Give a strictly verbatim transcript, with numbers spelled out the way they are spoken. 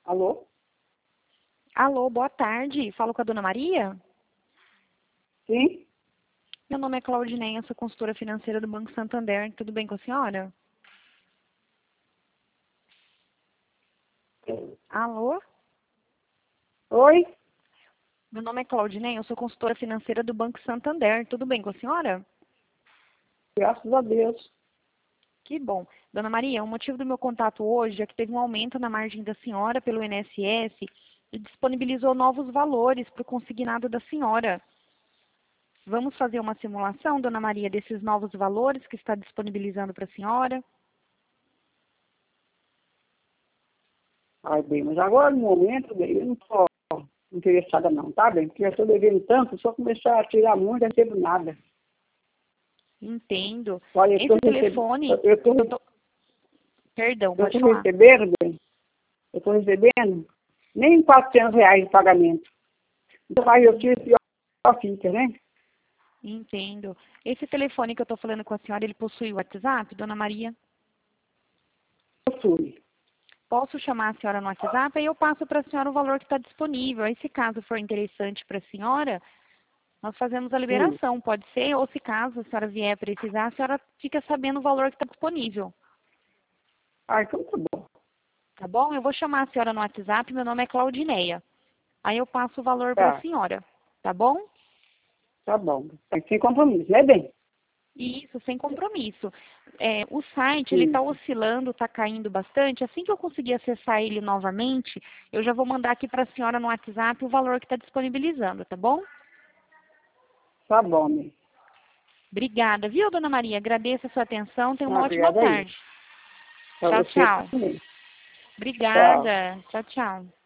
Alô? Alô, boa tarde. Falo com a dona Maria? Sim? Meu nome é Claudineia, sou consultora financeira do Banco Santander. Tudo bem com a senhora? Alô? Oi? Meu nome é Claudineia, eu sou consultora financeira do Banco Santander. Tudo bem com a senhora? Graças a Deus. Que bom. Dona Maria, o motivo do meu contato hoje é que teve um aumento na margem da senhora pelo I N S S e disponibilizou novos valores para o consignado da senhora. Vamos fazer uma simulação, Dona Maria, desses novos valores que está disponibilizando para a senhora? Ai, bem, mas agora no momento, bem, eu não estou interessada não, tá, bem? Porque eu estou devendo tanto, se eu começar a tirar muito, eu não recebo nada. Entendo. Olha, eu Esse estou telefone... recebendo, eu estou eu tô- Perdão, eu pode estou falar. recebendo, bem, eu estou recebendo nem quatrocentos reais de pagamento. Então aí eu tiro pior fica, né? Entendo. Esse telefone que eu estou falando com a senhora, ele possui WhatsApp, Dona Maria? Eu fui. Posso chamar a senhora no WhatsApp e eu passo para a senhora o valor que está disponível. Aí, se caso for interessante para a senhora, nós fazemos a Hum. liberação, pode ser? Ou se caso a senhora vier precisar, a senhora fica sabendo o valor que está disponível. Ah, então tá bom. Tá bom? Eu vou chamar a senhora no WhatsApp, meu nome é Claudineia. Aí eu passo o valor para a Tá, senhora, tá bom? tá bom. Tá sem compromisso, né, bem? Isso, sem compromisso. É, o site, ele está Isso. oscilando, está caindo bastante. Assim que eu conseguir acessar ele novamente, eu já vou mandar aqui para a senhora no WhatsApp o valor que está disponibilizando, tá bom? Tá bom, bem. Obrigada, viu, Dona Maria? Agradeço a sua atenção. Tenha uma Ah, ótima obrigada aí. tarde. Pra Tchau, você tchau. também. Tchau. Obrigada. Tchau, tchau.